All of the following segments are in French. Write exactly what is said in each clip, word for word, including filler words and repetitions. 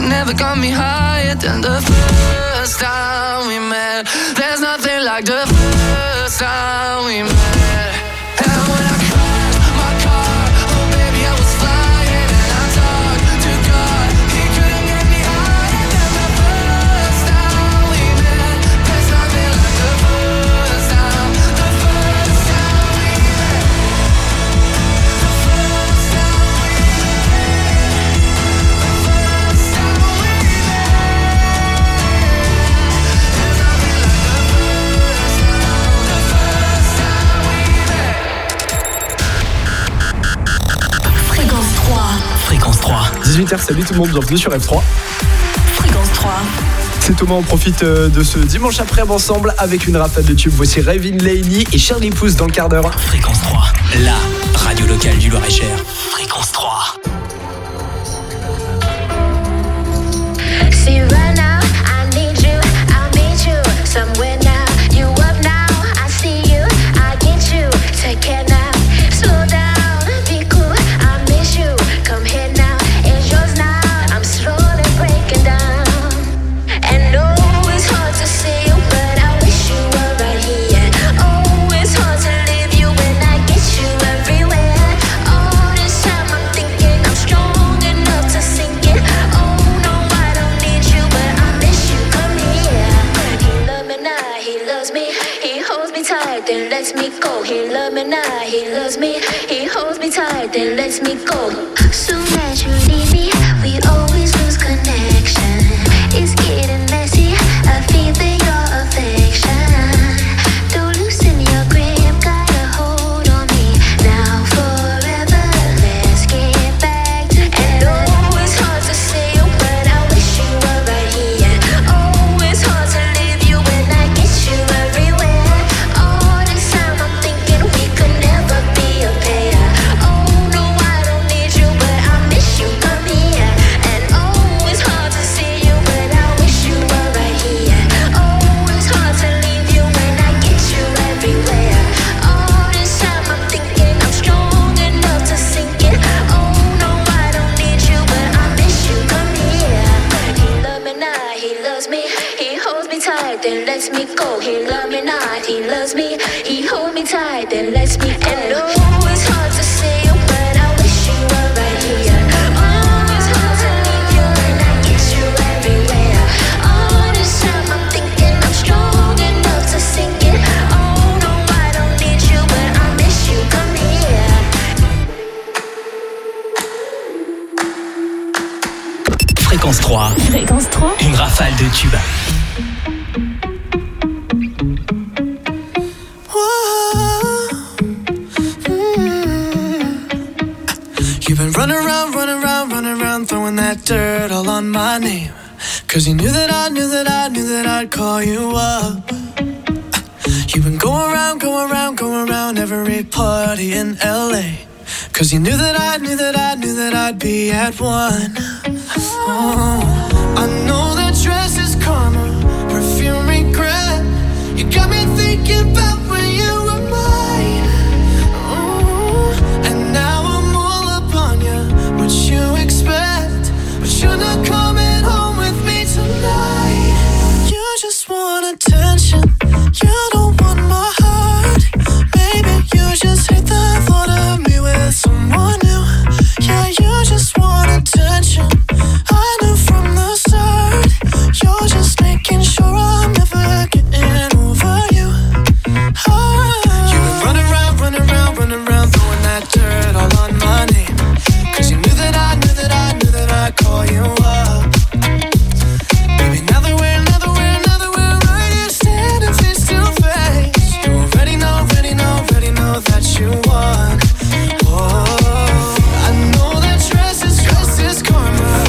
never got me higher than the first time we met. There's nothing like the first time we met. And when I crashed my car, oh baby I was flying, and I talked to God, he couldn't get me higher than the first time we met. There's nothing like the first time, the first time we met. The first time we met. The first time we met. There's nothing like the first time, the first time we met. Fréquence trois. Fréquence trois. dix-huit heures, salut tout le monde, bienvenue sur F trois. Fréquence trois. C'est Thomas, on profite euh, de ce dimanche après-midi ensemble avec une rafale de tubes. Voici Ravin Laney et Charlie Pouce dans le quart d'heure. Fréquence trois, la radio locale du Loir-et-Cher. Fréquence trois. See right now, I need you, I meet you somewhere now. You up now, I see you, I get you. Take care now, slow down, be cool. I miss you, come here now. It's yours now, I'm slowly breaking down. And no, it's hard to see you, but I wish you were right here. Oh, it's hard to leave you when I get you everywhere. All this time I'm thinking I'm strong enough to sink it. Oh no, I don't need you, but I miss you. Come here. He love me now, he loves me. He holds me tight, then lets me go. He love me now, he loves me. He holds me tight, then lets me go. Soon as you leave me, we always lose connection. It's getting messy, I feel your affection. Don't loosen your grip, got a hold on me. Now forever, let's get back together. And oh, it's hard to see you, but I wish you were right here. Oh, it's hard to leave you when I get you everywhere. All this time I'm thinking we could never be a pair. Oh no, I don't need you, but I miss you. Come here. And oh, it's hard to see you, but I wish you were right here. Oh, it's hard to leave you when I get you everywhere. All this time I'm thinking I'm strong enough to sink it. Oh no, I don't need you, but I miss you. Come here. He love me now, he loves me. He holds me tight, then lets me go. He love me now, he loves me. He holds me tight, then lets me go. And oh, it's hard to see you, but I wish you were right here. Oh, it's hard to leave you when I get you everywhere. All this time I'm thinking I'm strong enough to sink it. Oh no, I don't need you, but I miss you. Come here. Fréquence trois, Fréquence trois. une rafale de tubes. You've been running around, running around, running around, throwing that dirt all on my name. Cause you knew that I knew that I knew that I'd call you up. You've been going around, going around, going around every party in L A. Cause you knew that I knew that I knew that I'd be at one. Oh, I know that dress is karma, perfume regret. You got me thinking about when you were mine. Oh, and now I'm all up on you. What you expect? But you're not coming home with me tonight. You just want attention. You don't want my heart. Maybe you just hate the thought of me with someone new. Yeah, you just want attention. I knew from the start. You're just making sure I'm never getting over you. Oh. You've been running around, running around, running around, throwing that dirt all on my name. Cause you knew that I knew that I knew that I'd call you up. Baby, now that we're, now that we're, now that we're right here standing face to face, you already know, already know, already know that you won. Oh, I know that dress is, dress is karma.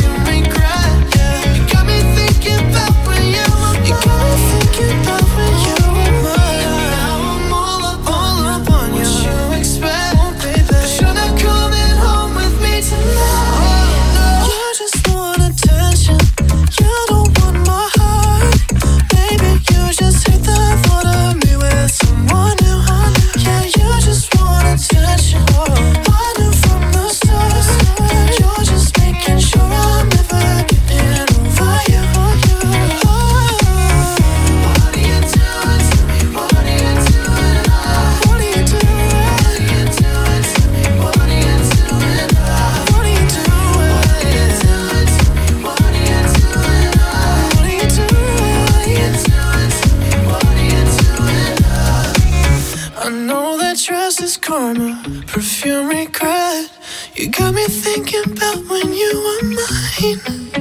You got me thinking about when you were mine.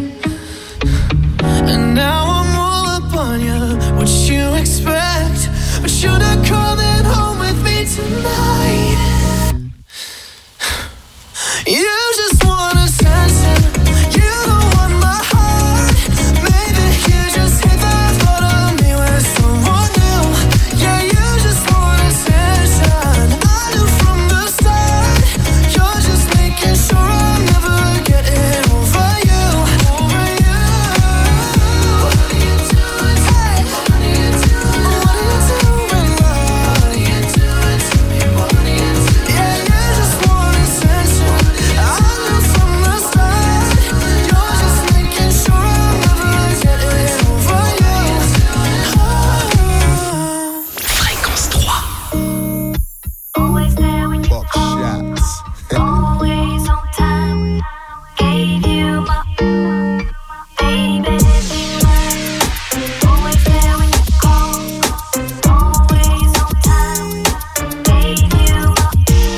And now I'm all up on you. What you expect? But should I call it home with me tonight? You just want attention. You don't want my heart. Maybe you just hate the thought of me with someone new. Yeah, you just want attention. I knew from the start. You're just making sure I'm never getting over you. Over you. What are you doing? Hey, what are you doing? What are you doing, love? What are you doing to me? What are you doing? Yeah, you just want attention. I knew from the start. You're just making sure I'm never getting over you. Oh. Fréquence trois. Always there when you Buck call, shots. always on time. Gave you my baby, be mine. Always there when you call, always on time. Gave you my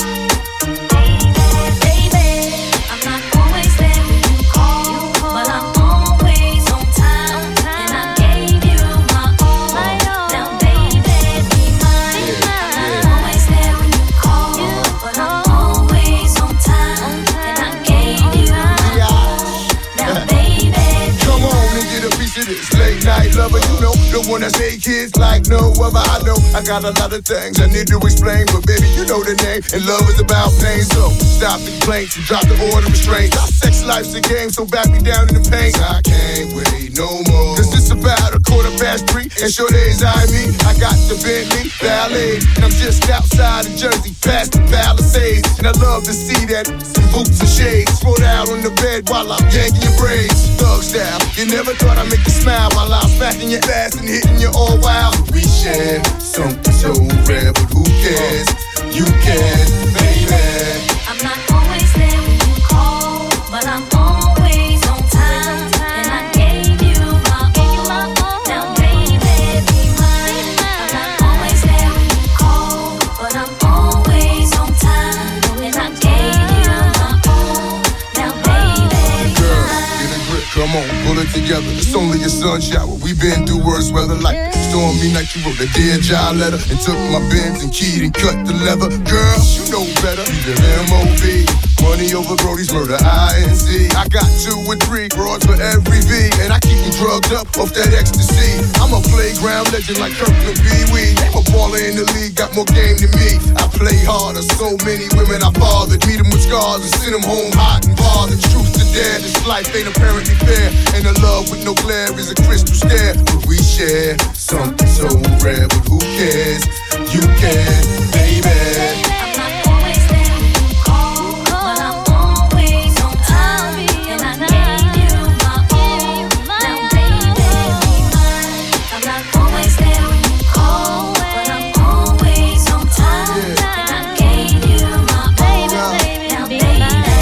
baby, baby. I'm not always there when you call, but I'm always on time. And I gave you my all. Now, baby, be mine. I'm not always there when you call, but I'm always on time. And I gave you my all. Now, baby, Come on and get a piece of this late night lover. You know, the one that say kids like no other. I know I got a lot of things I need to explain, but baby, you know the name, and love is about pain. So stop the complaints and drop the order of restraint. Our sex life's a game, so back me down in the paint. I can't wait no more. Cause it's about a quarter past three, and sure days I me. I got the Bentley Ballet, and I'm just outside of Jersey, past the Palisades. And I love to see that some boots and shades. Throw down on the bed while I'm yanking your braids. Thug style, you never thought I'd make you smile while I'm smacking your ass and hitting you all wild. We share something so rare, but who cares? You can, baby. I'm not always there when you call, but I'm always on time. And I gave you my all. Now, baby, be mine. I'm not always there when you call, but I'm always on time. And I gave you my all. Now, baby, be Girl, mine. get a grip, come on, pull it together. It's only a sun shower. We've been through worse weather like stormy night. You wrote a Dear John letter and took my Benz and keyed and cut the leather. Girl, you know better. You the M O B. Money over Brody's murder, I N C. I got two or three broads for every V, and I keep them drugged up off that ecstasy. I'm a playground legend like Kirkland Pee Wee. I'm a baller in the league, got more game than me. I play harder, so many women I fathered. Meet them with scars and send them home hot and bothered. Truth to dare, this life ain't apparently fair. And a love with no glare is a crystal stare. But we share something so rare, but who cares? You can, baby. I'm not always there when you call, but I'm always on time. And I gave you my all. Now, baby, be mine. I'm not always there when you call, but I'm always on time. And I gave you my all. Now, baby, be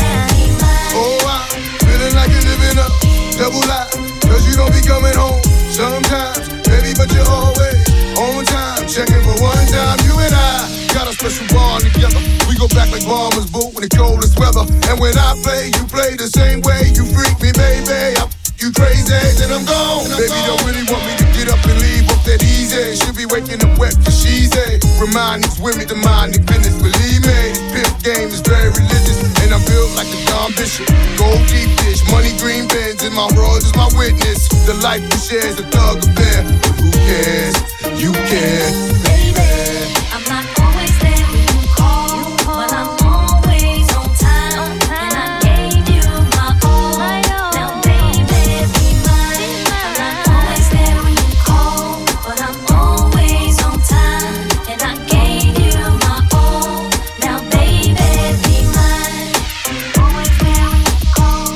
mine. Oh, I'm feeling like you're living up, double life. Cause you don't be coming home sometimes, baby, but you're always on time. Checking for one time, you and I got a special bond together. We go back like bombers, boo, in the coldest weather. And when I play, you play the same way. You freak me, baby, I f- you crazy, then I'm gone. Baby, don't really want me to get up and leave up that easy. Should be waking up wet cause she's a remind these women to mind their business. Believe me, this pimp game is very religious. And I'm built like a Don Bishop. Gold deep dish, money green bins, and my world is my witness. The life we share is a thug affair. But who cares? You care, baby. I'm not always there when you call, but I'm always on time. And I gave you my all. Now, baby, be mine. I'm not always there when you call, but I'm always on time. And I gave you my all. Now, baby, be mine. Always there when you call,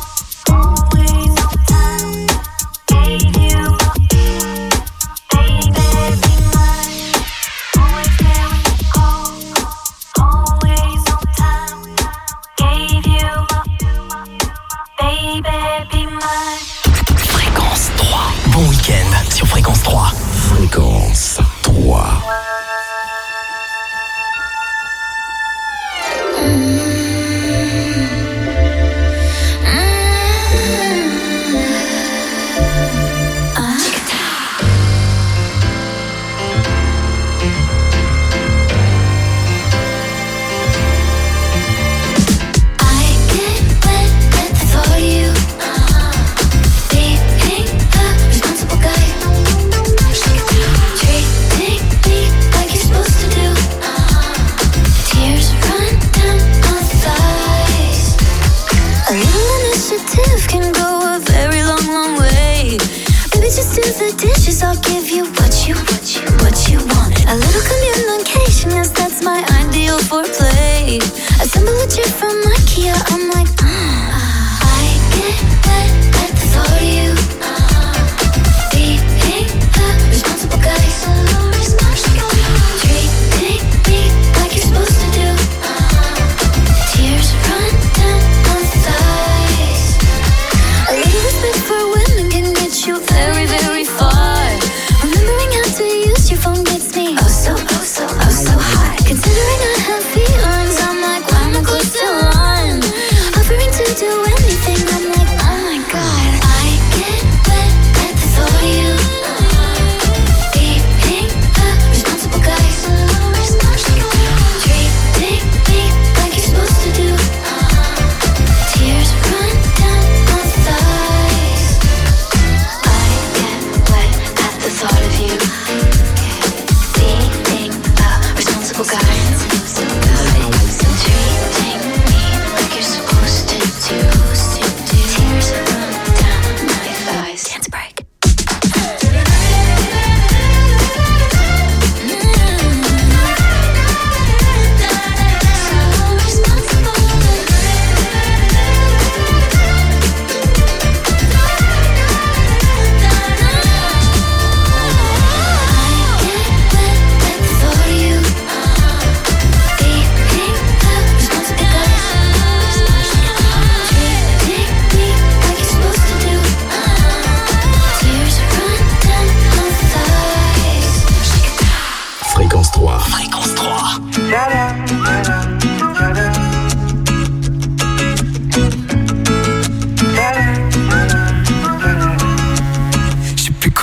always on time. Gave you my baby, be mine. Always there when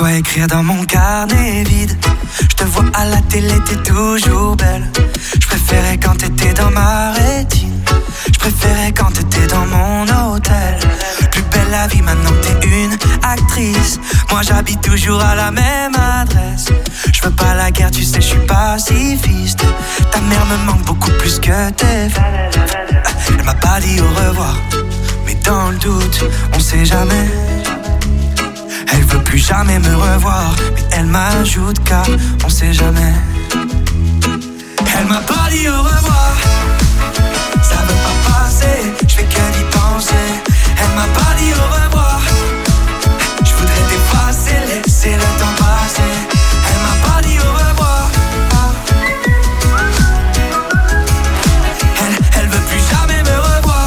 quoi écrire dans mon carnet vide. Je te vois à la télé, t'es toujours belle. Je préférais quand t'étais dans ma rétine. Je préférais quand t'étais dans mon hôtel. Plus belle la vie maintenant que t'es une actrice. Moi j'habite toujours à la même adresse. Je veux pas la guerre, tu sais, je suis pacifiste. Ta mère me manque beaucoup plus que tes frères. Elle m'a pas dit au revoir, mais dans le doute, on sait jamais. Elle veut plus jamais me revoir, mais elle m'ajoute car on sait jamais. Elle m'a pas dit au revoir, ça veut pas passer, je fais que d'y penser. Elle m'a pas dit au revoir, je voudrais t'effacer, laisser le temps passer. Elle m'a pas dit au revoir, Elle, elle veut plus jamais me revoir.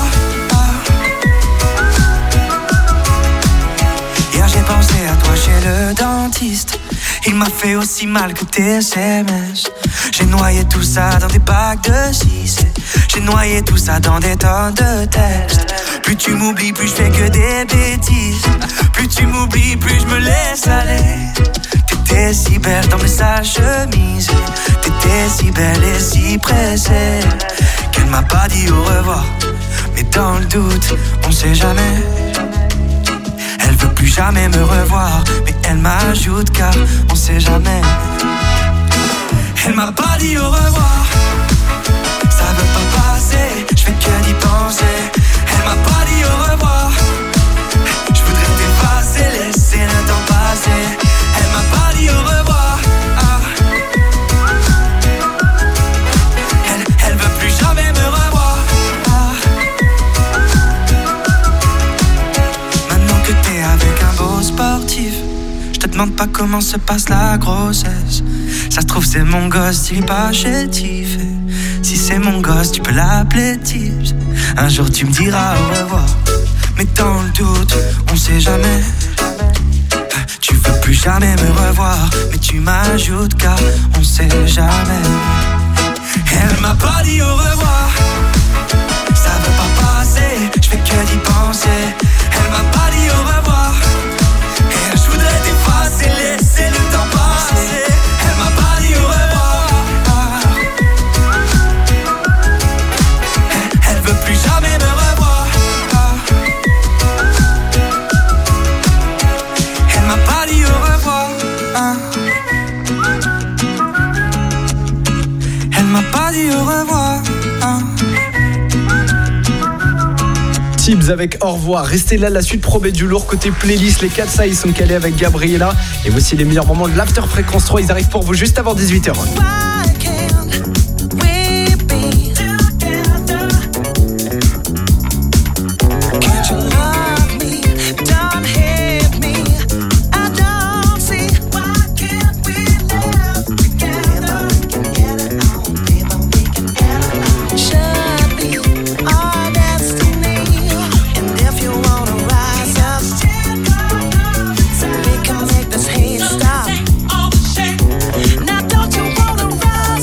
Hier j'ai pensé à toi chez le dentiste. Il m'a fait aussi mal que tes S M S. J'ai noyé tout ça dans des bacs de six. J'ai noyé tout ça dans des tonnes de textes. Plus tu m'oublies, plus je fais que des bêtises. Plus tu m'oublies, plus je me laisse aller. T'étais si belle dans mes sales chemises. T'étais si belle et si pressée qu'elle m'a pas dit au revoir. Mais dans le doute, on sait jamais. Elle veut plus jamais me revoir, mais elle m'ajoute car on sait jamais. Elle m'a pas dit au revoir, ça veut pas passer, je fais que d'y penser. Elle m'a pas dit au revoir, je voudrais t'effacer, laisser le temps passer. Elle m'a pas dit au revoir, ah. Elle, elle veut plus jamais me revoir, ah. Maintenant que t'es avec un beau sportif, je te demande pas comment se passe la grossesse. Ça se trouve c'est mon gosse, s'il est pas chétif. Si c'est mon gosse, tu peux l'appeler Tips. Un jour tu me diras au revoir, mais dans le doute, on sait jamais. Tu veux plus jamais me revoir, mais tu m'ajoutes car on sait jamais. Elle m'a pas dit au revoir, ça veut pas passer, je fais que d'y penser. Elle m'a pas dit au revoir, et je voudrais t'effacer, laisser le temps passer. Elle m'a pas dit au revoir, elle, elle veut plus jamais me revoir. Elle m'a pas dit au revoir, elle m'a pas dit au revoir. Tibbs avec au revoir. Restez là, la suite promet du lourd côté playlist. Les quatre ça ils sont calés avec Gabriella. Et voici les meilleurs moments de l'After Fréquence trois. Ils arrivent pour vous juste avant dix-huit heures. Now don't you wanna ride?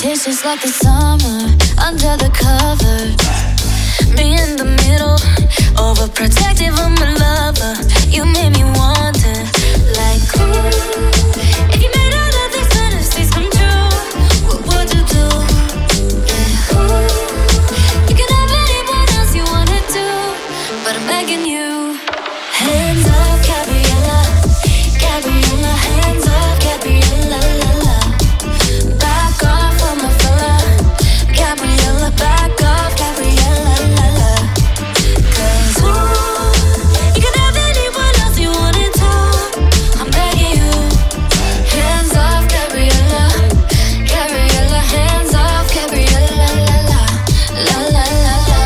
This is like the summer under the covers. Me in the middle, overprotective of my lover. You made me wonder, like, ooh, if you made all of these fantasies come true, what would you do? Yeah, ooh, you can have anyone else you wanted to, but I'm begging you. Hands off, Gabriella, Gabriella, hands off, Gabriella, la la. Back off from my fella, Gabriella, back off, Gabriella, la la. 'Cause ooh, you can have anyone else you wanted to, I'm begging you. Hands off, Gabriella, Gabriella, hands off, Gabriella, la la, la la la la.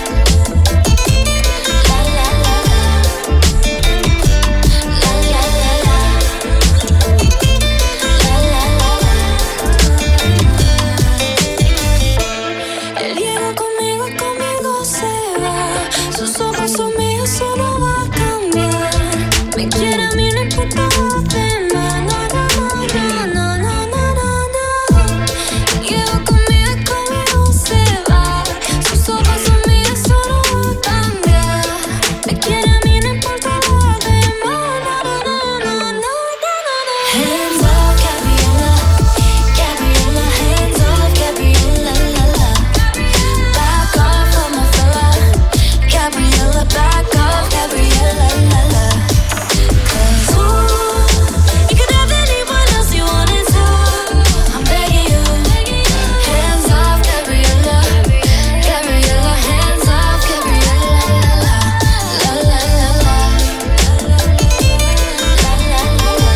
La la la la. La la la la. La la la la. Él llega conmigo y conmigo se va. Sus ojos son míos, eso no va a cambiar. Me quiere a mí, no importa lo demás. No, no, no, no, no, no, no, no. Llega conmigo y conmigo se va. Sus ojos son míos, eso no va a cambiar. Me quiere a mí, no importa lo demás. No, no, no, no, no, no, no. Hands off, Gabriella, Gabriella, hands off, Gabriella, la la. Back off from my fella, Gabriella, back off, Gabriella, la la. 'Cause ooh, you can have anyone else you wanted to, I'm begging you. Hands off, Gabriella, Gabriella, hands off, Gabriella, la la. La la la la. La la la la. La la la la.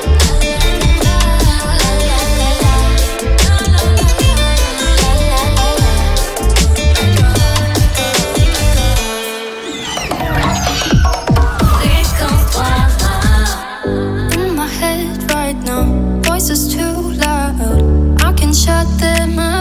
In my head right now, voices too loud. I can shut them up.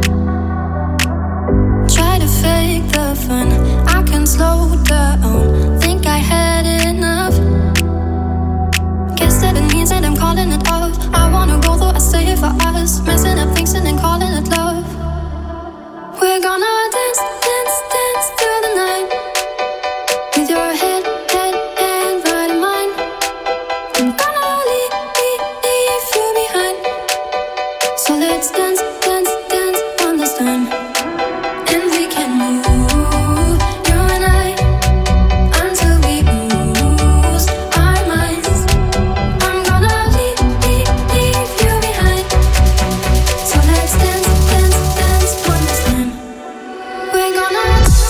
Try to fake the fun. I can slow down. Think I had enough. Guess that it means that I'm calling it off. I wanna go though I stay for us. Messing up things and then calling it love. We're gonna dance, dance, dance through the night. With your head, head, head right in mine. I'm gonna leave, leave, leave you behind. So let's dance, dance, dance on this time. And we can move, you and I, until we lose our minds. I'm gonna leave, leave, leave you behind. So let's dance, dance, dance on this time. We're gonna.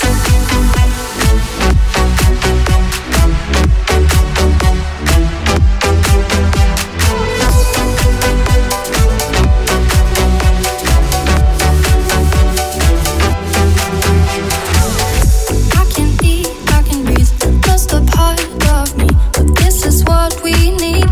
I can eat, I can breathe, just a part of me. But this is what we need.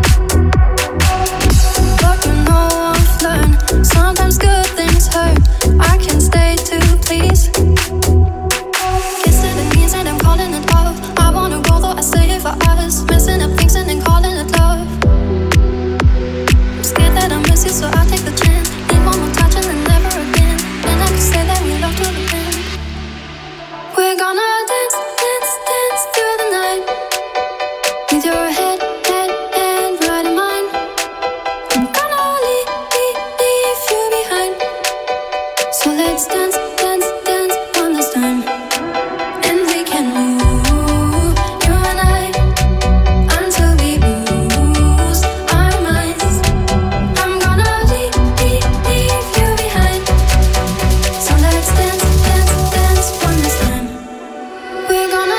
But you know I've learned, sometimes good things hurt. I can stay to please. Guess that it means that I'm calling it off. I wanna go though I stay for us. Messing up things and then calling it love. I'm scared that I miss you, so I'll take the chance. Need one more touch and then never again. And I can say that we love to the end. We're gonna dance, dance, dance through the night. With your head, head, head right in mine. I'm gonna leave, leave, leave you behind. So let's dance, dance, dance on this time. And we can move, you and I, until we lose our minds. I'm gonna leave, leave, leave you behind. So let's dance, dance, dance on this time. We're gonna.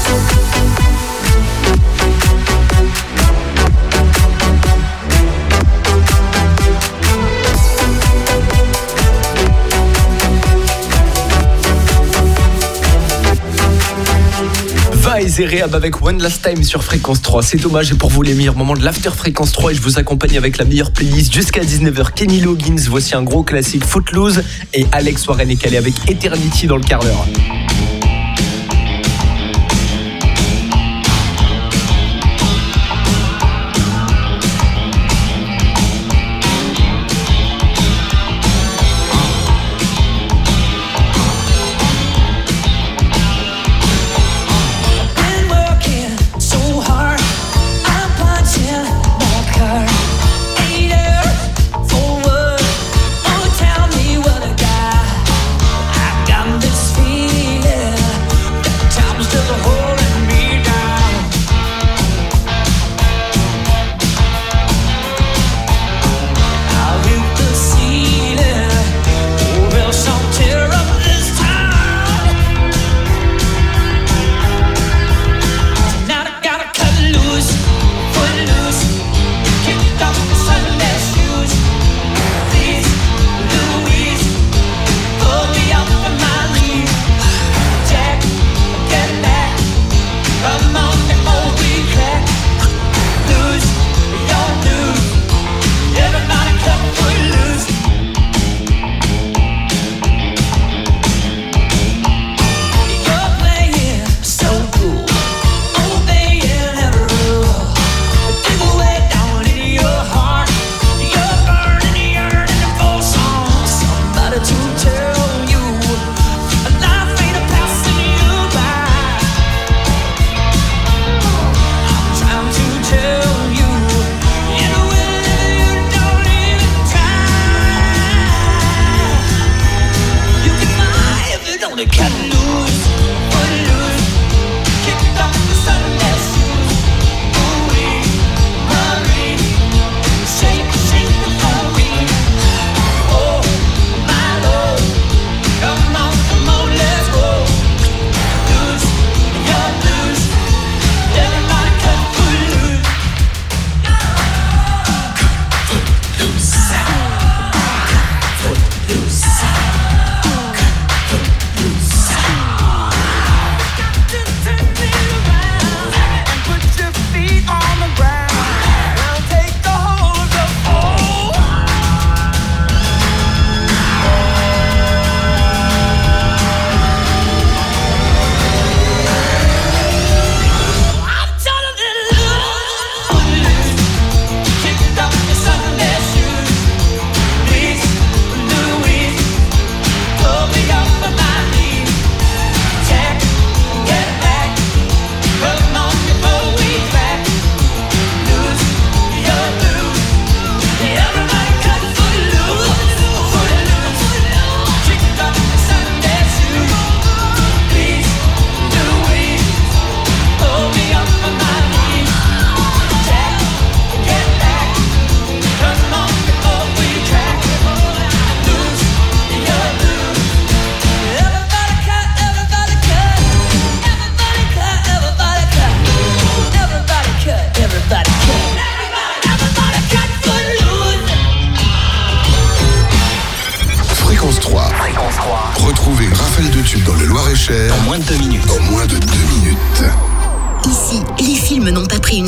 Vice et Rehab avec One Last Time sur Fréquence trois. C'est dommage, et pour vous les meilleurs moments de l'After Fréquence trois, et je vous accompagne avec la meilleure playlist jusqu'à dix-neuf heures. Kenny Loggins, voici un gros classique, Footloose, et Alex Warren est calé avec Eternity dans le quart d'heure.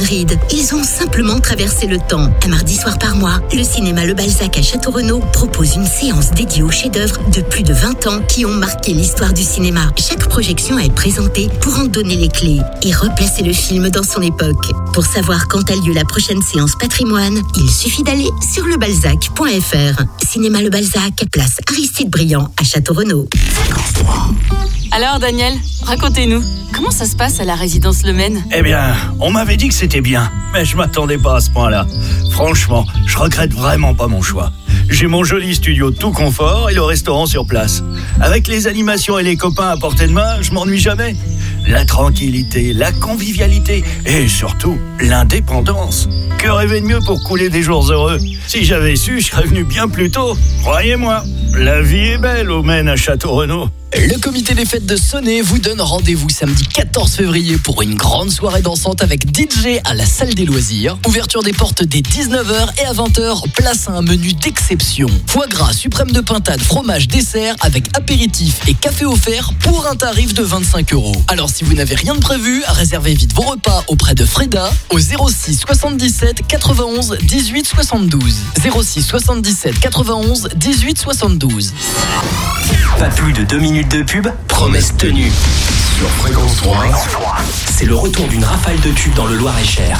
Madrid. Ils ont simplement traversé le temps. Un mardi soir par mois, le cinéma Le Balzac à Château-Renaud propose une séance dédiée aux chefs-d'œuvre de plus de vingt ans qui ont marqué l'histoire du cinéma. Chaque projection est présentée pour en donner les clés et replacer le film dans son époque. Pour savoir quand a lieu la prochaine séance patrimoine, il suffit d'aller sur lebalzac point f r. Cinéma Le Balzac, place Aristide Briand à Château-Renaud. Alors Daniel, racontez-nous, comment ça se passe à la résidence Le Maine ? Eh bien, on m'avait dit que c'était bien, mais je m'attendais pas à ce point-là. Franchement, je regrette vraiment pas mon choix. J'ai mon joli studio tout confort et le restaurant sur place. Avec les animations et les copains à portée de main, je m'ennuie jamais. La tranquillité, la convivialité et surtout l'indépendance. Que rêver de mieux pour couler des jours heureux ? Si j'avais su, je serais venu bien plus tôt. Croyez-moi, la vie est belle au Maine à Château-Renaud. Le comité des fêtes de Sonnet vous donne rendez-vous samedi quatorze février pour une grande soirée dansante avec D J à la salle des loisirs. Ouverture des portes dès dix-neuf heures et à vingt heures, place à un menu d'exception. Foie gras, suprême de pintade, fromage, dessert avec apéritif et café offert pour un tarif de vingt-cinq euros. Alors si vous n'avez rien de prévu, réservez vite vos repas auprès de Freda au zéro six soixante-dix-sept quatre-vingt-onze dix-huit soixante-douze. zéro six soixante-dix-sept quatre-vingt-onze dix-huit soixante-douze. Pas plus de deux minutes de pub, promesse tenue. Sur Fréquence trois, c'est le retour d'une rafale de tubes dans le Loir-et-Cher.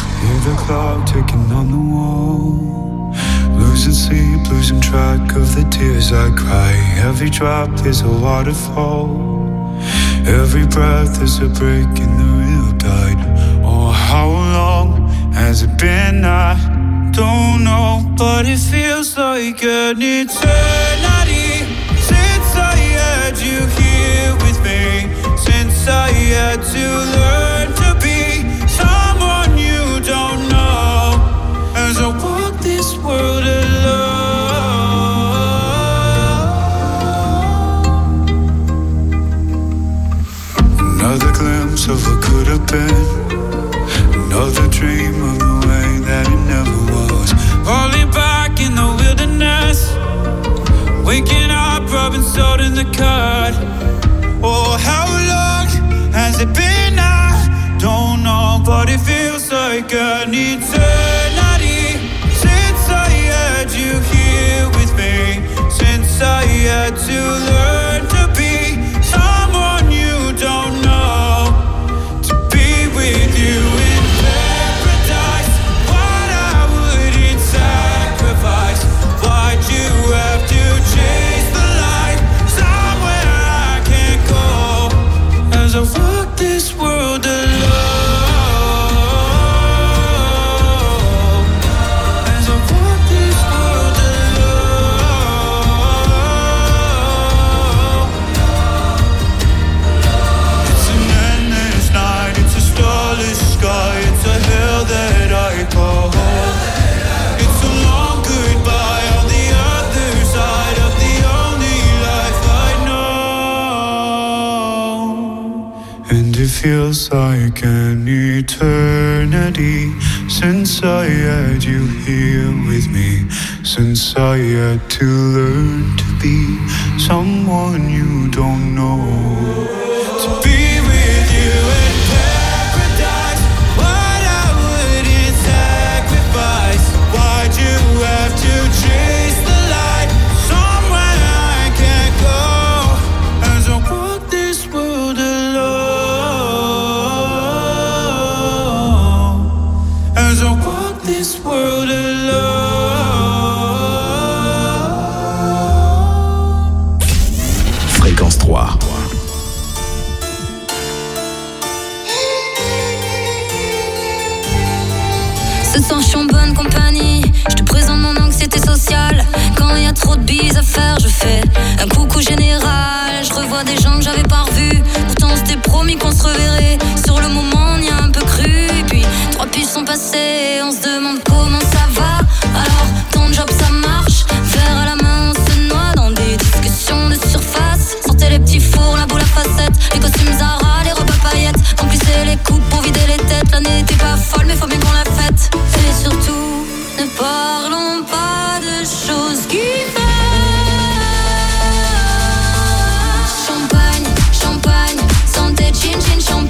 Losing sleep, losing track of the tears I cry. Every drop is a waterfall. Every breath is a break in the real tide. Oh, how long has it been? I don't know, but it feels like an eternity since I had you here with me. Since I had to learn to be someone you don't know. As I walk this world alone. Another glimpse of what could have been. Another dream of the way that it never was. Falling back in the wilderness. Waking up, rubbing salt in the cut. Oh, how long has it been? I don't know, but it feels like an eternity since I had you here with me. Since I had to learn to be someone you don't know. To be with you in paradise, what I wouldn't sacrifice. Why'd you have to chase the light somewhere I can't go? As I walk this world alone. As I walk this world alone. It's an endless night, it's a starless sky, it's a hell that I call home. It's a long goodbye on the other side of the only life I know. And it feels like an eternity since I had you here with me. Since I had to learn to be someone you don't know. To be with you in paradise, what I wouldn't sacrifice. Why'd you have to chase the light somewhere I can't go? As I walk this world alone. As I walk this world alone. Fréquence trois. Ce soir je suis en bonne compagnie. Je te présente mon anxiété sociale. Quand il y a trop de bises à faire, je fais un coucou général. Je revois des gens que j'avais pas revus. Pourtant on s'était promis qu'on se reverrait. Sur le moment on y a un peu cru. Et puis trois piges sont passées. On se demande comment ça va. Alors ton job ça marche. Verre à la main on se noie dans des discussions de surface. Sortez les petits fours, la boule à facettes. Les costumes Zara, les robes à paillettes. Remplissez les coupes pour vider les têtes. L'année n'était pas folle mais faut bien qu'on la fête. Et surtout, ne parlons pas de choses qui fâchent. Champagne, champagne, santé, chin chin, champagne.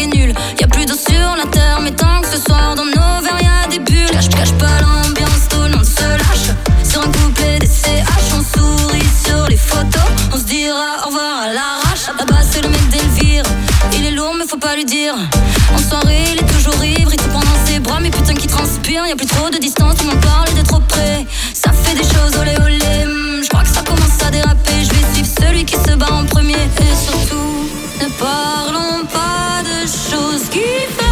est nul. Y'a plus d'eau sur la terre, mais tant que ce soir dans nos verres y'a des bulles. Cache, cache pas l'ambiance, tout le monde se lâche. Sur un couplet des C H, on sourit sur les photos. On se dira au revoir à l'arrache. Là-bas c'est le mec d'Elvire. Il est lourd mais faut pas lui dire. En soirée il est toujours ivre, il te prend dans ses bras mais putain qui transpire. Y'a plus trop de distance, il m'en parle d'être trop près. Ça fait des choses olé olé. Je crois que ça commence à déraper. Je vais suivre celui qui se bat en premier. Et surtout, ne parlons pas de choses qui fâchent.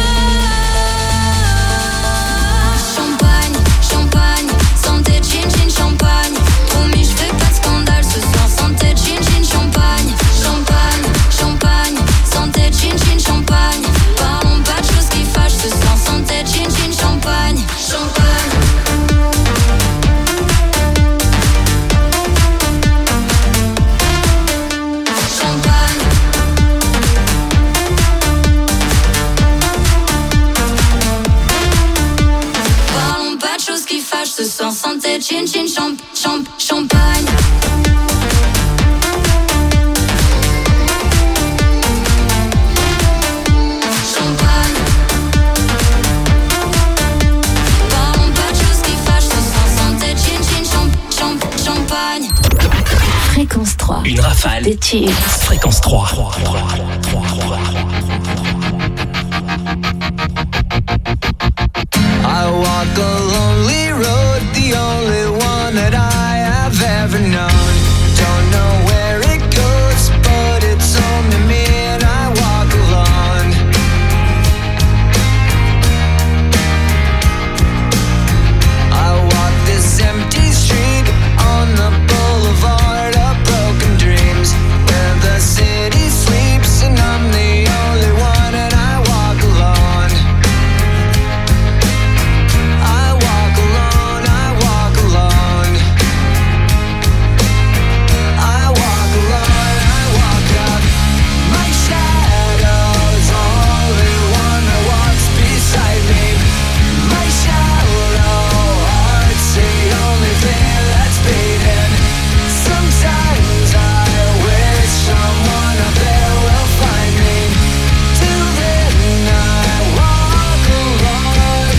Champagne, champagne, santé, chin chin, champagne. Promis, je fais pas de scandale ce soir. Santé, chin chin, champagne. Champagne, champagne, santé, chin chin, champagne. Parlons pas de choses qui fâchent ce soir. Santé, chin chin, champagne. Champagne. Ce soir, santé, chin chin, champ, champ, champagne. Champagne. Parlons pas de choses qui fâchent. Ce soir, santé, chin chin, champ, champ, champagne. Fréquence trois. Une rafale. Des tubes. Fréquence trois. I walk a lonely road, the only one that I have ever known. Don't know where it goes, but it's home to me and I walk alone. I walk this empty street on the boulevard of broken dreams, where the city sleeps and I'm the only one and I walk alone. I walk alone, I walk alone. I walk alone, I walk up. My shadow's only one that walks beside me. My shallow heart's the only thing that's beating. Sometimes I wish someone up there will find me. Till then I walk alone.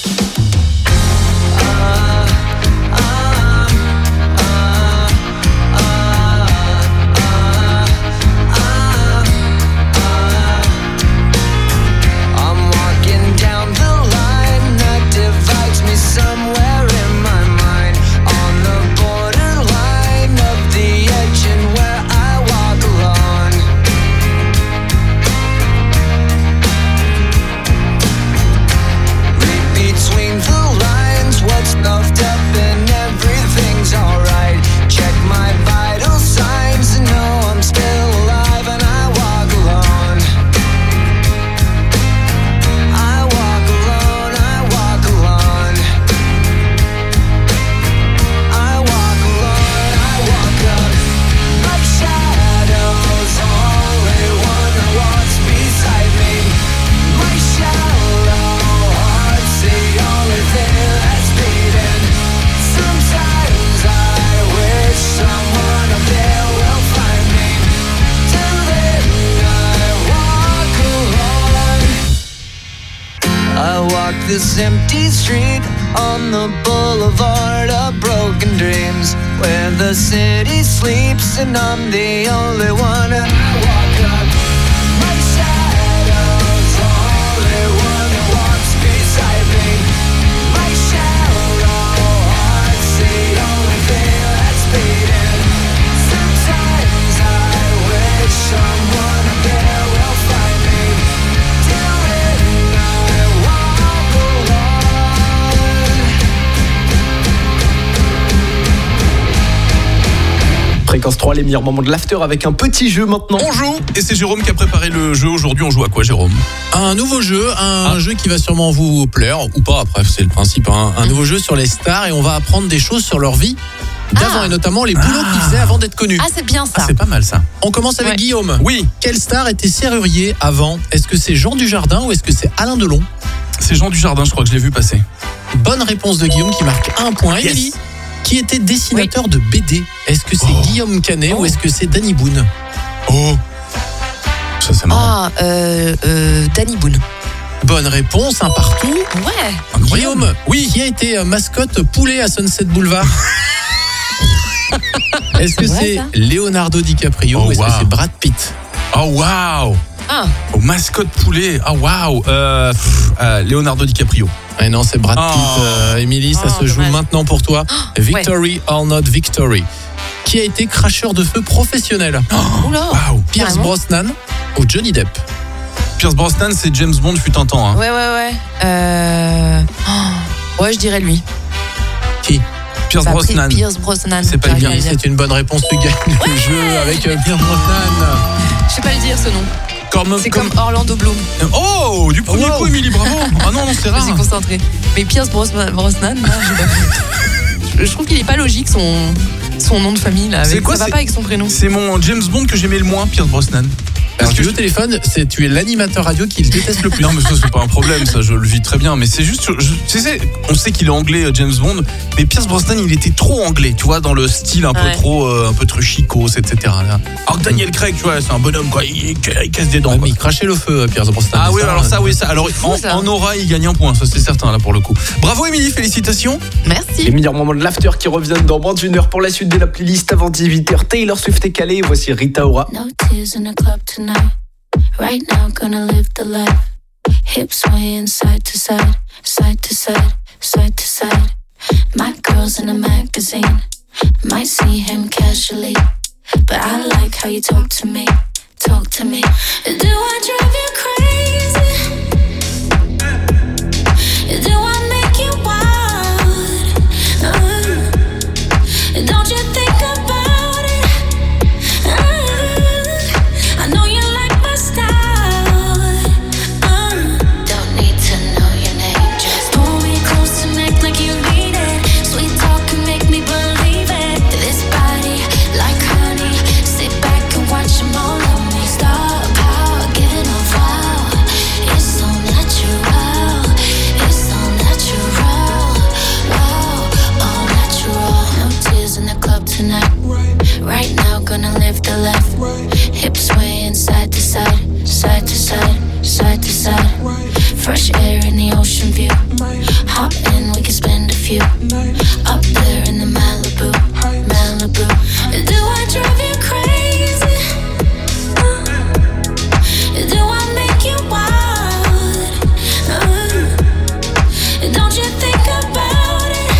I'm walking down the line that divides me somewhere in my mind, on the borderline of the edge and where I walk alone. Read between the lines, what's puffed up and everything's alright. Check my vital signs and know I'm still alive and I walk alone. I walk alone, I walk alone. I walk alone, I walk up. My shadow's only one that walks beside me. My shallow heart's the only thing that's beating. Sometimes I wish someone up there will find me. Till then I walk alone. I walk this empty street on the boulevard of broken dreams, where the city sleeps and I'm the only one and I walk up. My shadow's only one that walks beside me. My shallow heart's the only thing that's beating. Sometimes I wish someone up there will find me. Till then I walk alone. Fréquence trois, les meilleurs moments de l'after avec un petit jeu maintenant. On joue, et c'est Jérôme qui a préparé le jeu aujourd'hui. On joue à quoi, Jérôme? Un nouveau jeu, un ah. jeu qui va sûrement vous plaire, ou pas, après c'est le principe, hein. Un nouveau jeu sur les stars, et on va apprendre des choses sur leur vie d'avant, ah. et notamment les boulots ah. qu'ils faisaient avant d'être connus. Ah, c'est bien ça. Ah, c'est pas mal ça. On commence avec ouais. Guillaume. Oui. Quelle star était serrurier avant? Est-ce que c'est Jean Dujardin ou est-ce que c'est Alain Delon? C'est Jean Dujardin, je crois que je l'ai vu passer. Bonne réponse de Guillaume qui marque un point. Yes. Émilie, qui était dessinateur oui. de B D. Est-ce que c'est oh. Guillaume Canet oh. ou est-ce que c'est Danny Boone? Oh. Ça, c'est marrant. Ah, euh, euh, Danny Boone. Bonne réponse, un partout. Ouais. Guillaume, oui, qui a été euh, mascotte poulet à Sunset Boulevard? Est-ce que Ouais, c'est ça. Leonardo DiCaprio Oh, ou est-ce wow. que c'est Brad Pitt? Oh, waouh. Ah, Oh, mascotte poulet. Ah, waouh. Euh, pff, euh, Leonardo DiCaprio. Eh non, c'est Brad Oh. Pitt. Euh, Émilie, ça Oh, se joue dommage. maintenant pour toi. Victory or not victory. Qui a été cracheur de feu professionnel? oula. Waouh. Pierce Carrément. Brosnan ou Johnny Depp? Pierce Brosnan, c'est James Bond, fut un temps. Hein. Ouais, ouais, ouais. Euh... oh, ouais, je dirais lui. Qui? Pierce Bah, Brosnan. Pierce Brosnan. C'est pas j'arrive bien, à le Émilie, dire. c'est une bonne réponse. Tu gagnes le jeu avec euh, Pierce Brosnan. Je sais pas le dire ce nom. Comme, C'est comme Orlando Bloom. Oh, du premier Wow. coup, Émilie, bravo. Ah non, non, c'est Je rare. me suis concentrée. Mais Pierce Brosnan, Brosnan non, j'ai pas je, je trouve qu'il est pas logique son, son nom de famille là. C'est Avec- quoi, ça va c'est- pas avec son prénom. C'est mon James Bond que j'aimais le moins, Pierce Brosnan. Alors, Parce que tu au téléphone, c'est tu es l'animateur radio qui le déteste le plus. Non mais ça c'est pas un problème, ça je le vis très bien. Mais c'est juste, je- tu sais, on sait qu'il est anglais, euh, James Bond, mais Pierce Brosnan il était trop anglais, tu vois, dans le style un peu Ouais. trop, euh, un peu trop chicos, et cetera. Là. Alors que Daniel Craig, tu vois, c'est un bonhomme quoi, il, il casse des dents. Ouais, quoi. mais il crachait le feu, Pierce Brosnan. Ah mais oui, alors ça, oui, ça. Alors fou, en, ça. en aura, il gagne un point, ça c'est certain là pour le coup. Bravo Émilie, félicitations. Merci. Les meilleurs moments de l'after qui reviennent dans moins d'une heure pour la suite de la playlist avant dix-huit heures. Taylor Swift est calée, voici Rita Ora. No tears in the club tonight. Right now, gonna live the life. Hips swaying side to side, side to side, side to side. My girl's in a magazine. Might see him casually, but I like how you talk to me, talk to me. Do I drive you crazy? Do I make you wild? Uh, don't you think about it? Uh, I know you like my style. Uh, don't need to know your name. Just pull me close and act like you need it. Sweet talk can make me believe it. This body like honey. Sit back and watch them all on me. Stop out, giving off wow. It's so natural. It's so natural. Wow, all natural. No tears in the club tonight. Right now, gonna live the life. Hips swaying side to side, side to side, side to side. Fresh air in the ocean view. Hop in, we can spend a few. Up there in the Malibu, Malibu. Do I drive you crazy? Uh, do I make you wild? Uh, don't you think about it?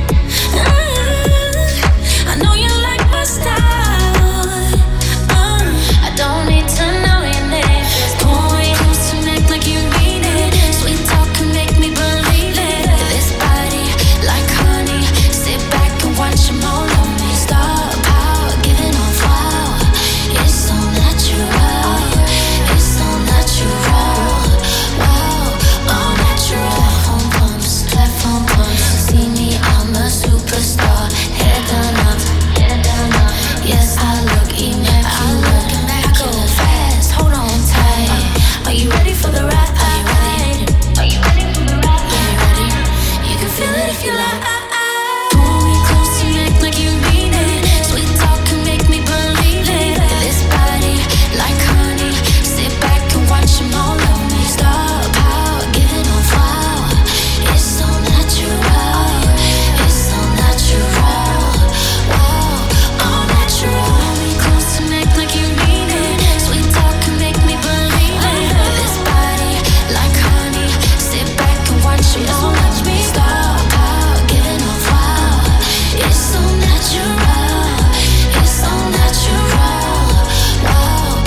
Uh, I know you like my style. Uh, I don't need to know your name. Just pull me close and act like you mean it. Sweet talk can make me believe it. This body like honey. Sit back and watch them all on me. Stop out, giving off wow. It's so natural. It's so natural. Wow, all natural. Platform pumps, platform pumps. See me, I'm a superstar. Head down up, head down up. Yes, I look immaculate. I look immaculate. I go fast, hold on tight. Are you ready for the ride? Are you ready? Are you ready for the ride? Are you ready? You can feel it if you like. Pull me close and act like you mean it. Sweet talk can make me believe it. This body like honey. Sit back and watch them all on me. Stop out, giving off wow. It's so natural. It's so natural. Wow, all natural. Pull me close and act like you mean it. Sweet talk can make me believe it. This body like honey. Sit back and watch them all on me. Stop out, giving off wow. It's so natural. It's so natural. Wow.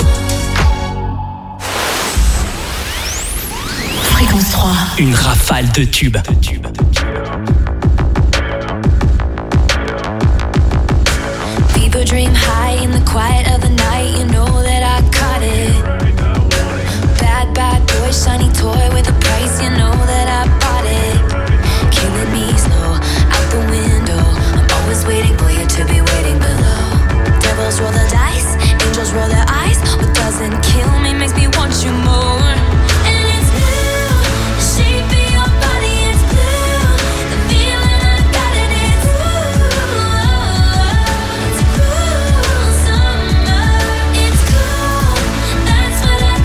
Fréquence trois. Une rafale de tubes. People dream high in the quiet of the night. You know that I caught it. Bad, bad boy, shiny toy with a price. You know that I bought it. Killing me slow out the window. I'm always waiting for you to be waiting below. Devils roll the dice, angels roll their eyes. What doesn't kill me makes me want you more. And it's blue, the shape of your body is blue. The feeling I got it is blue. It's cool summer, it's cool. That's what I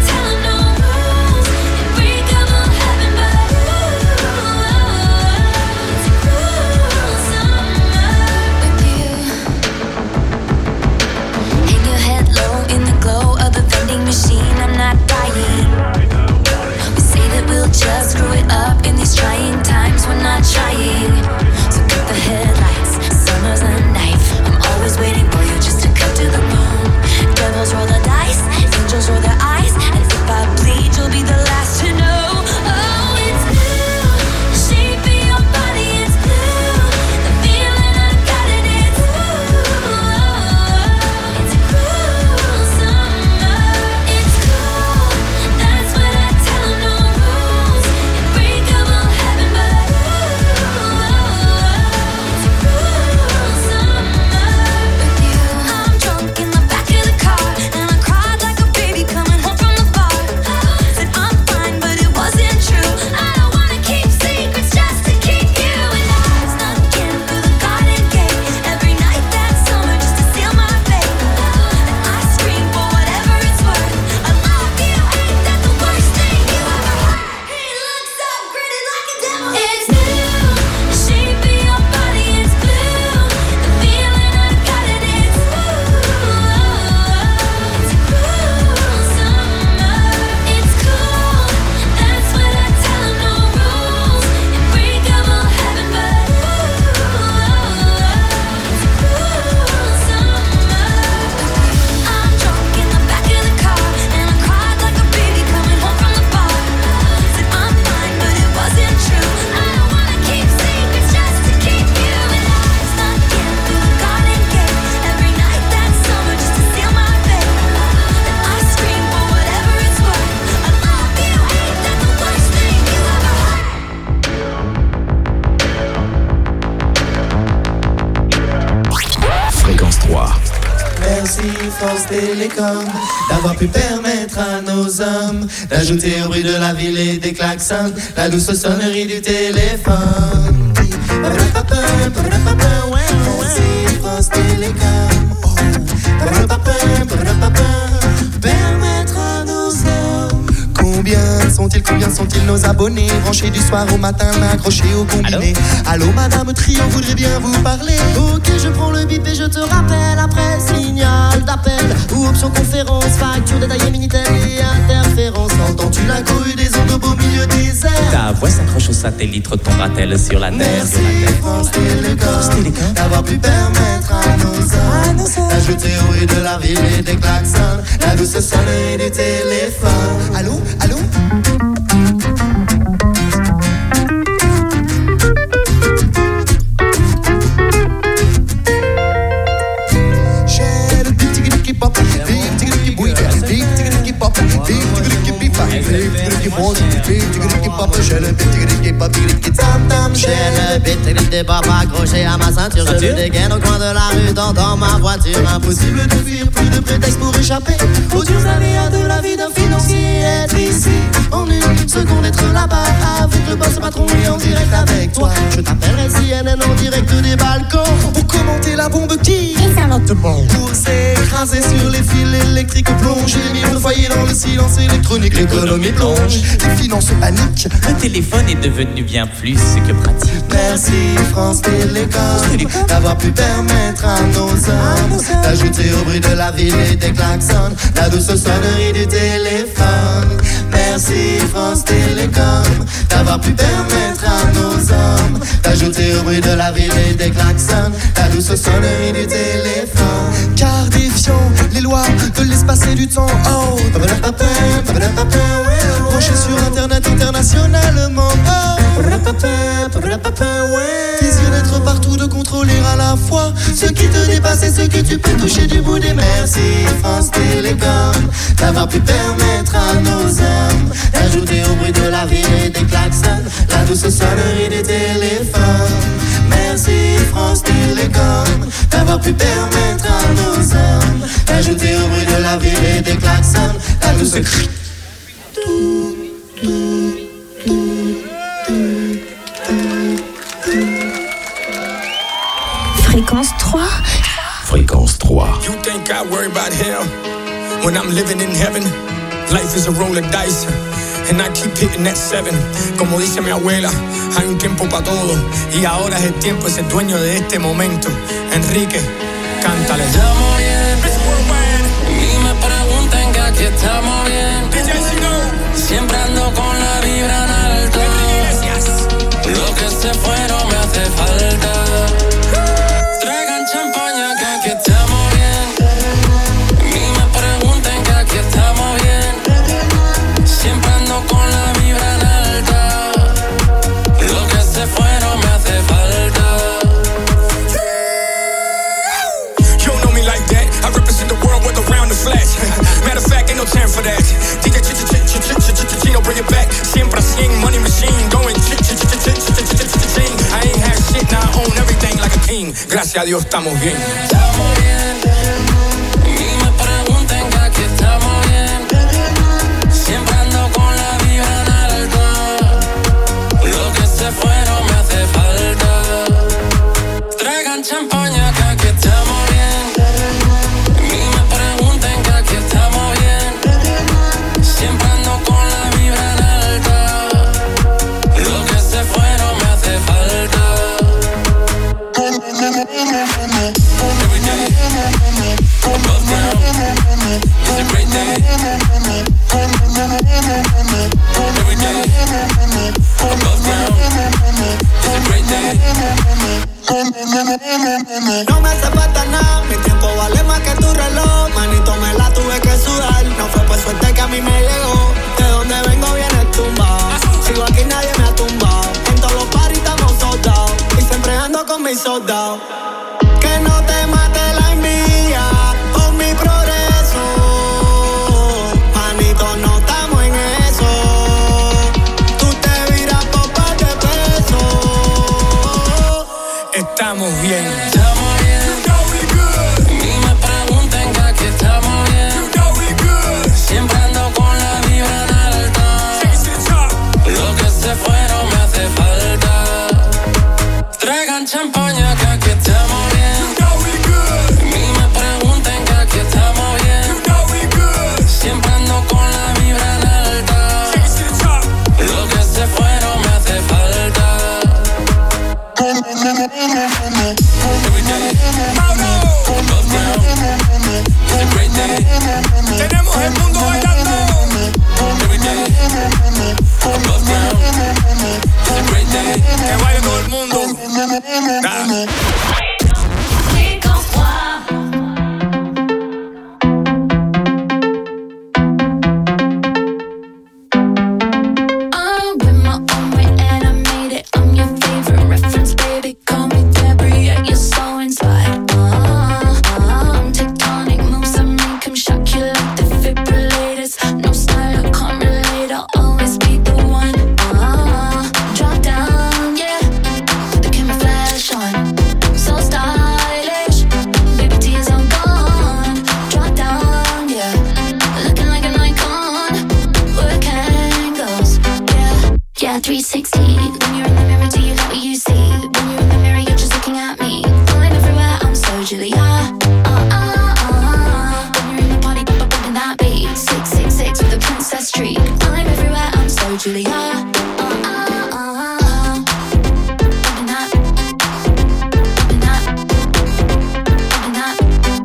France Télécom d'avoir pu permettre à nos hommes d'ajouter au bruit de la ville et des klaxons la douce sonnerie du téléphone. Merci France Télécom. Permettre à nos hommes. Combien sont-ils, combien sont-ils nos abonnés branchés du soir au matin, accrochés au combiné? Allô, Allô Madame Trio, voudrait bien vous parler. Ok, je prends le bip et je te rappelle après signal d'appel ou option conférence, facture détaillée, Minitel et interférence. Entends-tu la cohue des ondes au beau milieu des airs? Ta voix s'accroche au satellite, retombera-t-elle sur la terre? Merci France Télécom d'avoir pu permettre à nos hommes d'ajouter au bruit de la ville et des klaxons la douce sonnerie du téléphone. Allô, allô? J'ai le bip tiggy qui pop, bip tiggy qui bouille, bip tiggy qui pop, bip tiggy qui bip, bip tiggy qui monte, bip tiggy qui pop, j'ai le bip tiggy qui pop, tiggy qui tam tam, j'ai le bip tiggy qui pop accroché à ma ceinture, je me dégaine au coin de la rue, dans, dans ma voiture, impossible de fuir, plus de prétexte pour échapper aux durs aléas de la vie d'un financier. Être ici en une seconde, être là-bas avec le boss patron et en direct avec toi. Je t'appellerai C N N en direct des balcons pour commenter la bombe qui pour s'écraser sur les fils électriques, plonger les millions de foyers dans le silence électronique. L'économie plonge, les finances paniquent. Le téléphone est devenu bien plus que pratique. Merci France Télécom d'avoir pu permettre à nos hommes d'ajouter au bruit de la ville et des klaxons la douce sonnerie du téléphone. Merci France Télécom d'avoir pu permettre à nos hommes d'ajouter au bruit de la ville et des klaxons la douce sonnerie du téléphone. Car défiant les lois de l'espace et du temps. Oh, branché sur internet internationalement. Oh, désir d'être partout, de contrôler à la fois ce qui te dépasse et ce que tu peux toucher du bout des. Merci France Télécom d'avoir pu permettre à nos hommes d'ajouter au bruit de la ville et des klaxons la douce sonnerie des téléphones. Merci France Télécom d'avoir pu permettre à nos hommes d'ajouter au bruit de la ville et des klaxons la douce cri. Fréquence trois. Fréquence trois. You think I worry about hell when I'm living in heaven? Life is a roll of dice and I keep hitting that seven. Como dice mi abuela, hay un tiempo para todo y ahora es el tiempo de ser dueño de este momento. Enrique, cántale. Estamos bien, y me preguntan que aquí estamos bien. Siempre ando con la vibra en alto. Lo que se fue no me hace falta. Traigan champaña que aquí estamos bien. Y me preguntan que aquí estamos bien. Siempre ando con la vibra en alta. Lo que se fue no me hace falta. You don't know me like that. I represent the world with around the flash. Matter of fact, ain't no time for that. D J Chino, bring it back. Siempre así, money machine, going ch-ch-ch-ch-ch-ch-ch-ch-ch-ch-ch-ch. I ain't had shit, now I own everything like a king. Gracias a Dios, estamos bien. Estamos bien. Y me preguntan que aquí estamos bien. Siempre ando con la vibra en alto. Lo que se fue no me hace falta. Traigan champaña que aquí estamos bien. Y me preguntan que aquí estamos bien. Siempre ando con la vibra en alta. Lo que se fue no me hace falta. Every day, above ground, it's a great day. Every day, above ground, it's a great day. No me hace falta nada, mi tiempo vale más que tu reloj. Manito, me la tuve que sudar. No fue por suerte que a mí me llegó. De donde vengo viene tumbado. Sigo aquí, nadie me ha tumbado. En todos los paris estamos soldados. Y siempre ando con mis soldados. Que no te mate la envidia por mi progreso. Manito, no estamos en eso. Tú te viras por par de pesos. Estamos bien. Estamos bien. Y me preguntan que aquí estamos I'm with my own way and I made it. I'm your favorite reference, baby. Call me Deborah, yeah, you're so inspired. Uh, uh, I'm tectonic moves I make 'em shock you like defibrillators. No style, I can't relate. I'll always be the one. Uh, drop down, yeah. Put the camera flash on. So stylish, baby, tears all gone. Drop down, yeah. Looking like an icon. Work angles, yeah. Yeah, three sixty. When you're in the mirror, do you like what you see? When you're in the mirror, you're just looking at me. I'm everywhere, I'm so Julia. Uh, uh, uh. When you're in the party, bump, bump, bumping that beat. six six six with a princess streak. I'm everywhere, I'm so Julia. Uh, uh, uh. Bumping that, bumping that, bumping that.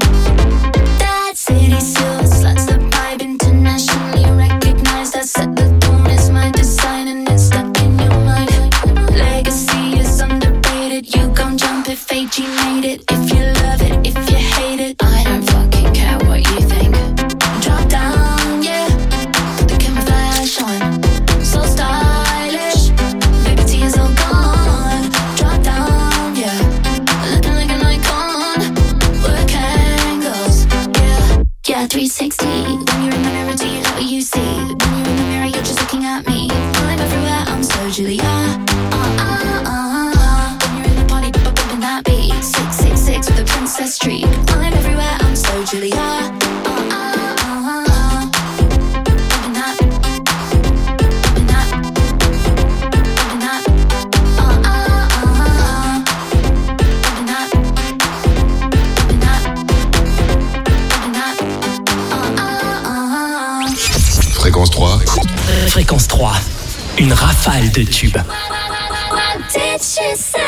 That city still sluts the vibe, internationally recognized. I set the tone, it's my design and it's stuck in your mind. Legacy is underrated. You gon' jump if A G made it. If you love it, if you hate it, I don't fucking care what you think. Drop down, yeah. Put the camera flash on. So stylish, baby, tears all gone. Drop down, yeah. Looking like an icon. Work angles, yeah. Yeah, three sixty. When you're in the mirror, do you know what you see? When you're in the mirror, you're just looking at me. I'm everywhere, I'm so Julia. Uh, uh, uh. When you're in the party, bump, bumping that beat. six six six with a princess streak. I'm everywhere, I'm so Julia. Uh, uh, uh. Bumping that, bumping that, bumping that. Uh, uh, uh. Bumping that, bumping that, bumping that. Uh, uh, uh. Fréquence trois. Fréquence trois, une rafale de tubes. What did she say?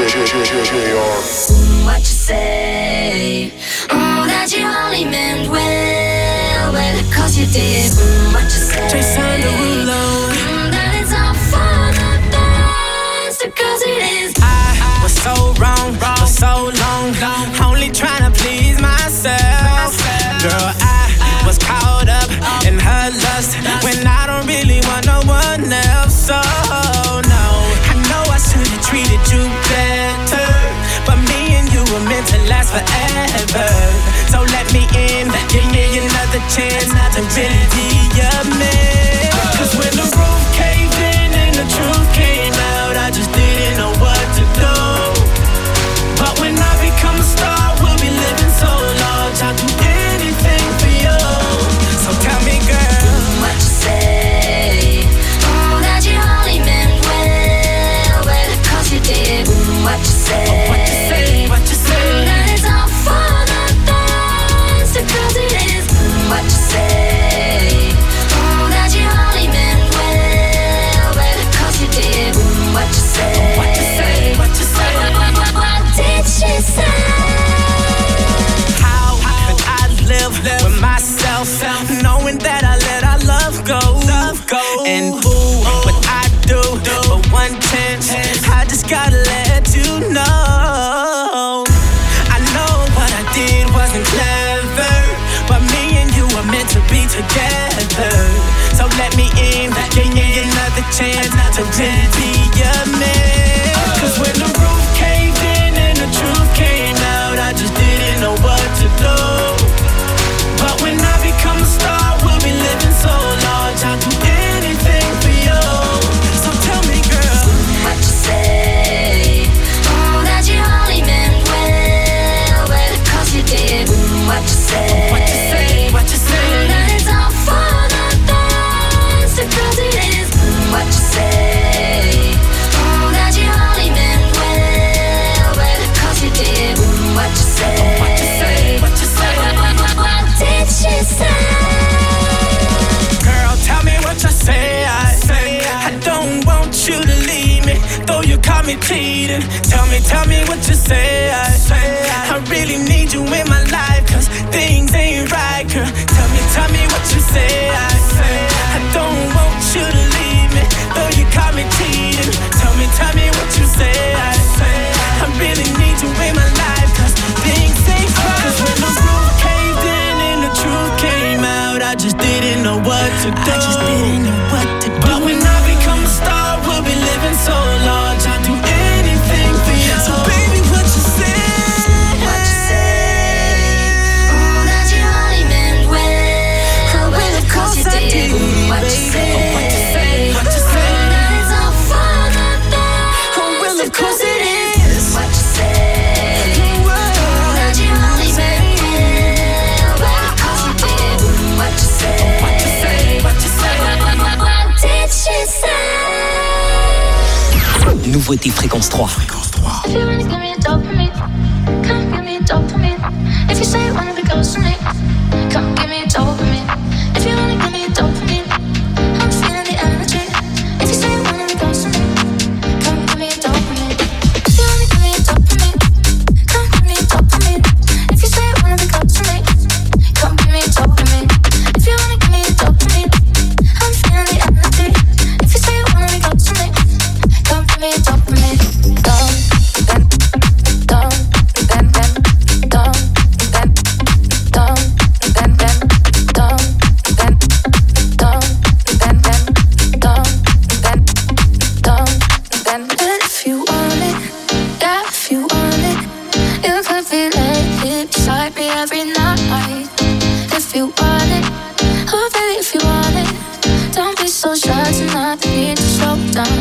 What you say? Oh, that you only meant well, well, cause you did. What you say? Jason Derulo. Mm, that it's all for the best, because it is. I was so wrong for so long, only trying to please myself. Girl, I was caught up in her lust when I don't really want no one else. So no, I know I should have treated you better, but me and you were meant to last forever. So let me in, give me another chance to really be your man. Cause when the roof caved in and the truth came out, I just didn't know what to do. But when I become a star, we'll be living so large, I'll do anything for you. So tell me, girl, what you say? Oh, that you only meant well, well, cause you did. What you say? Oh, what you say? What you say? That it's all for the best, because it is. What you say? Oh, that you only meant well, well, cause you did. What you say? Oh, what you say? What you say? What, what, what, what did she say? How could I live with myself, knowing that I let our love go? And ooh, what I do for one chance, I just gotta let you know. I know what I did wasn't clever, but me and you were meant to be together. So let me in, give me another chance to really be your man. Cause when the roof caved in and the truth came out, I just didn't know what to do. But when I become a star, we'll be living so large, I'll do anything for you. So tell me, girl, what you say? Oh, that you only meant well, well, cause you did. What you say? What you say? What you say? That it's all for the best, because it is. What you say? Oh, that you only meant well, well, cause you did. What you say? What you say? What you say? What, what, what, what did she say? Girl, tell me what you say. I say I don't want you to leave me, though you caught me cheating. Tell me, tell me what you say. I say I really need you in my life, cause things ain't right, girl. Tell me, tell me what you say. I say I don't want you to leave me, though you caught me cheating. Tell me, tell me what you say. I say I know what to do. I just didn't know what to do. But when I become a star, we'll be living so large. I'd do anything for you. So baby, what you say? What you say? Oh, that you only meant well. Oh, well, of course you did. What you say? What you say? What you say? Oh, that it's all for the best. Oh, well, of course it is. What you say? Oh, that you only meant well. Well, of course you did. What you say? What you say? What you say? What did she say? Nouveauté Fréquence trois. Fréquence trois. If you wanna give me dopamine, come give me dopamine. If you say you wanna be close to me, come give me dopamine. If you wanna give me dopamine, I'm feeling the energy. If you say you wanna be close to me, come give me dopamine. If you wanna give me dopamine, come give me dopamine. If you say you wanna be close to me, come give me dopamine. If you wanna give me dopamine, I'm feeling the energy. If you say you wanna be close to me, come give me dopamine. Dum, dum, dum, dum, dum, dum, dum, dum, dum, dum, dum, dum, dum, dum, dum, dum. If you want it, yeah, if you want it, you can feel it beside me every night. If you want it, oh baby, if you want it, don't be so shy tonight. You need to slow down.